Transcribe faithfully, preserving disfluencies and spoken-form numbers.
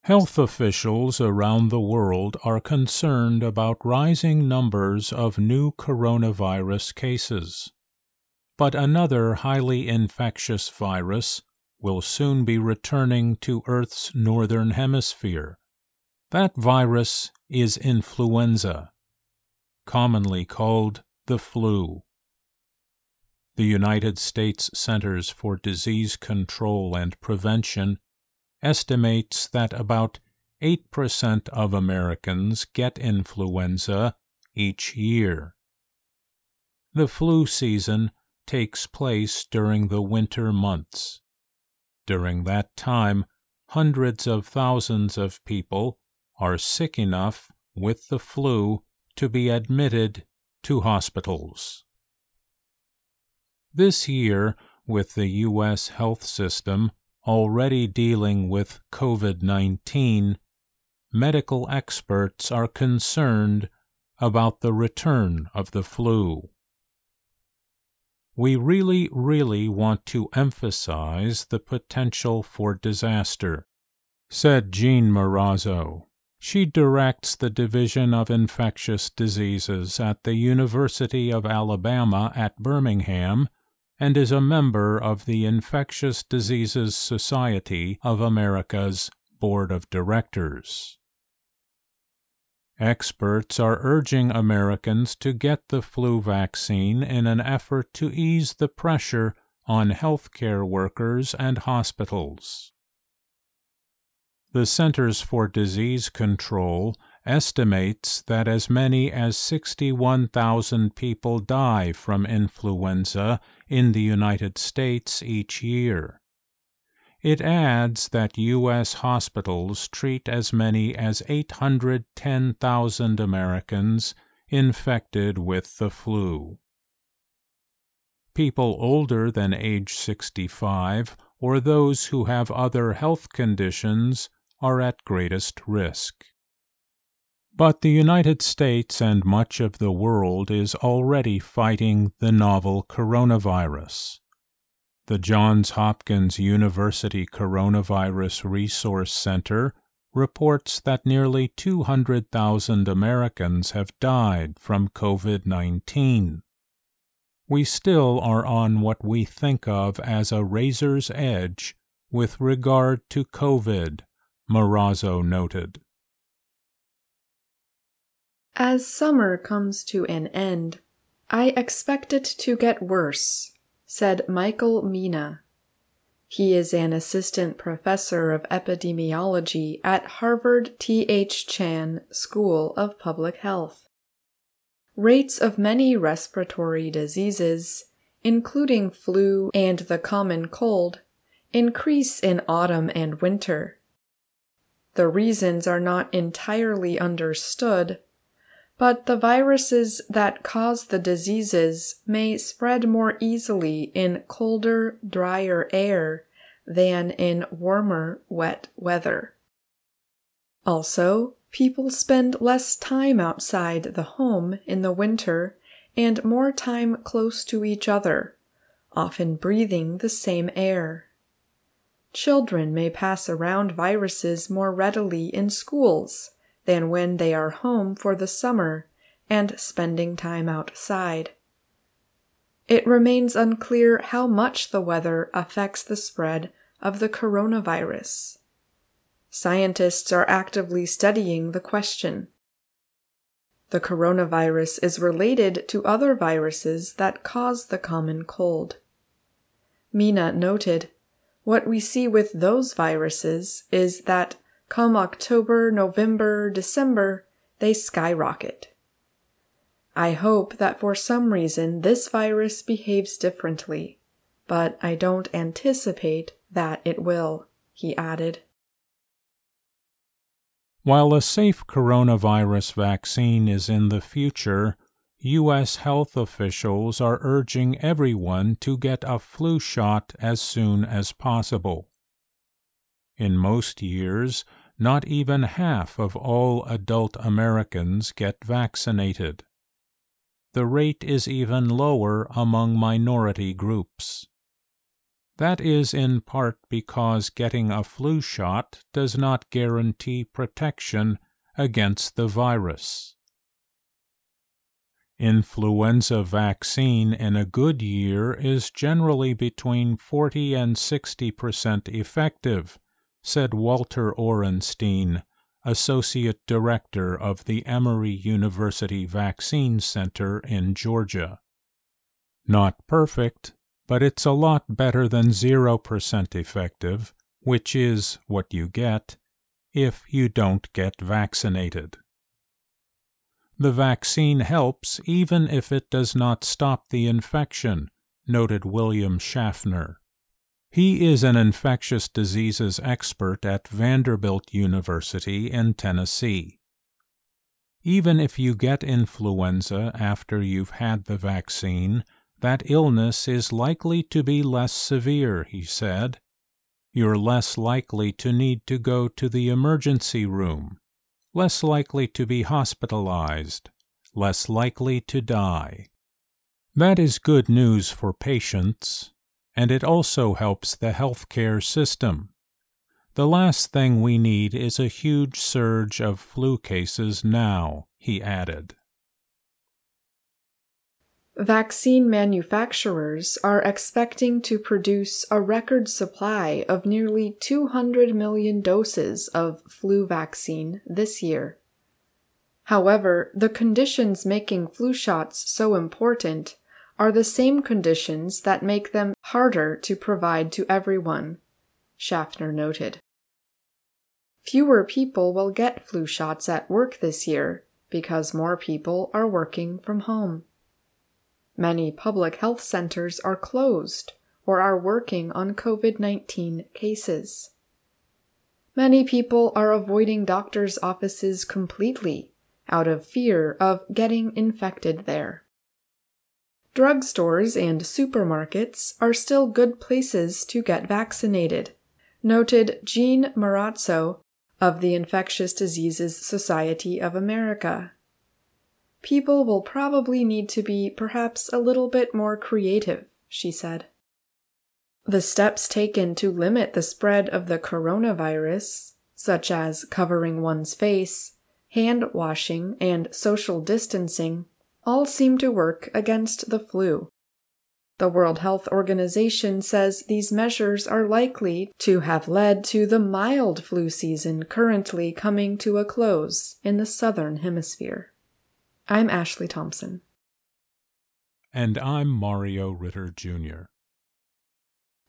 Health officials around the world are concerned about rising numbers of new coronavirus cases. But another highly infectious virus will soon be returning to Earth's northern hemisphere. That virus is influenza, commonly called the flu. The United States Centers for Disease Control and Prevention estimates that about eight percent of Americans get influenza each year. The flu season takes place during the winter months. During that time, hundreds of thousands of people are sick enough with the flu to be admitted to hospitals. This year, with the U S health system already dealing with COVID nineteen, medical experts are concerned about the return of the flu. We really, really want to emphasize the potential for disaster, said Jean Marazzo. She directs the Division of Infectious Diseases at the University of Alabama at Birmingham and is a member of the Infectious Diseases Society of America's Board of Directors. Experts are urging Americans to get the flu vaccine in an effort to ease the pressure on healthcare workers and hospitals. The Centers for Disease Control estimates that as many as sixty-one thousand people die from influenza in the United States each year. It adds that U S hospitals treat as many as eight hundred ten thousand Americans infected with the flu. People older than age sixty-five or those who have other health conditions are at greatest risk. But the United States and much of the world is already fighting the novel coronavirus. The Johns Hopkins University Coronavirus Resource Center reports that nearly two hundred thousand Americans have died from COVID nineteen. We still are on what we think of as a razor's edge with regard to COVID, Marazzo noted. As summer comes to an end, I expect it to get worse, said Michael Mina. He is an assistant professor of epidemiology at Harvard T H Chan School of Public Health. Rates of many respiratory diseases, including flu and the common cold, increase in autumn and winter. The reasons are not entirely understood, but the viruses that cause the diseases may spread more easily in colder, drier air than in warmer, wet weather. Also, people spend less time outside the home in the winter and more time close to each other, often breathing the same air. Children may pass around viruses more readily in schools than when they are home for the summer and spending time outside. It remains unclear how much the weather affects the spread of the coronavirus. Scientists are actively studying the question. The coronavirus is related to other viruses that cause the common cold. Mina noted, what we see with those viruses is that come October, November, December, they skyrocket. I hope that for some reason this virus behaves differently, but I don't anticipate that it will, he added. While a safe coronavirus vaccine is in the future, U S health officials are urging everyone to get a flu shot as soon as possible. In most years, not even half of all adult Americans get vaccinated. The rate is even lower among minority groups. That is in part because getting a flu shot does not guarantee protection against the virus. Influenza vaccine in a good year is generally between forty and sixty percent effective, said Walter Orenstein, Associate Director of the Emory University Vaccine Center in Georgia. Not perfect, but it's a lot better than zero percent effective, which is what you get if you don't get vaccinated. The vaccine helps even if it does not stop the infection, noted William Schaffner. He is an infectious diseases expert at Vanderbilt University in Tennessee. Even if you get influenza after you've had the vaccine, that illness is likely to be less severe, he said. You're less likely to need to go to the emergency room, less likely to be hospitalized, less likely to die. That is good news for patients, and it also helps the healthcare system. The last thing we need is a huge surge of flu cases now, he added. Vaccine manufacturers are expecting to produce a record supply of nearly two hundred million doses of flu vaccine this year. However, the conditions making flu shots so important are the same conditions that make them harder to provide to everyone, Schaffner noted. Fewer people will get flu shots at work this year because more people are working from home. Many public health centers are closed or are working on COVID nineteen cases. Many people are avoiding doctors' offices completely out of fear of getting infected there. Drugstores and supermarkets are still good places to get vaccinated, noted Jean Marazzo of the Infectious Diseases Society of America. People will probably need to be perhaps a little bit more creative, she said. The steps taken to limit the spread of the coronavirus, such as covering one's face, hand washing, and social distancing, all seem to work against the flu. The World Health Organization says these measures are likely to have led to the mild flu season currently coming to a close in the Southern Hemisphere. I'm Ashley Thompson. And I'm Mario Ritter, Junior